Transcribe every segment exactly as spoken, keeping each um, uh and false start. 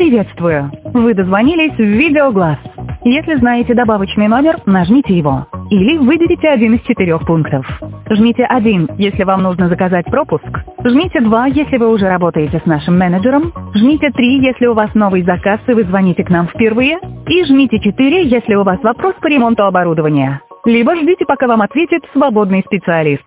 Приветствую! Вы дозвонились в видеоглаз. Если знаете добавочный номер, нажмите его. Или выберите один из четырех пунктов. Жмите один, если вам нужно заказать пропуск. Жмите два, если вы уже работаете с нашим менеджером. Жмите три, если у вас новый заказ и вы звоните к нам впервые. И жмите четыре, если у вас вопрос по ремонту оборудования. Либо ждите, пока вам ответит свободный специалист.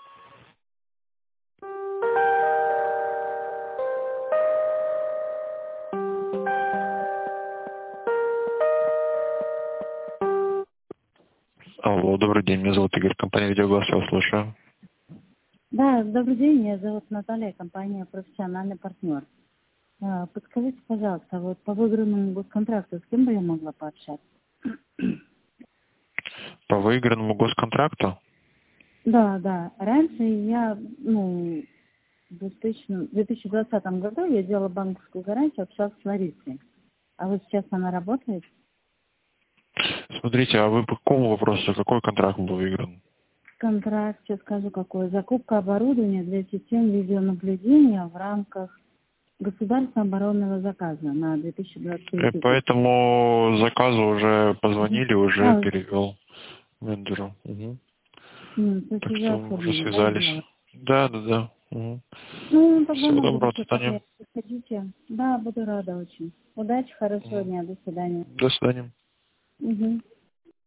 Алло, добрый день, меня зовут Игорь, компания «Видеоглаз», я вас слушаю. Да, добрый день, меня зовут Наталья, компания «Профессиональный партнер». А, Подскажите, пожалуйста, вот по выигранному госконтракту с кем бы я могла пообщаться? По выигранному госконтракту? Да, да. Раньше я, ну, в две тысячи двадцатом году я делала банковскую гарантию, общалась с Ларисой. А вот сейчас она работает? Смотрите, а вы по какому вопросу, какой контракт был выигран? Контракт, сейчас скажу какой. Закупка оборудования для систем видеонаблюдения в рамках государственного оборонного заказа на две тысячи двадцать И третий по год. этому заказу уже позвонили, уже А, перевел менеджеру. Угу. м, то есть Так уже что уже оформили, да, связались. дело? Да, да, да. Угу. Ну, тогда Всего на доброго, до будущее свидания. пока приходите. Да, буду рада очень. Удачи, хорошего Мгм. дня, до свидания. До свидания. Угу.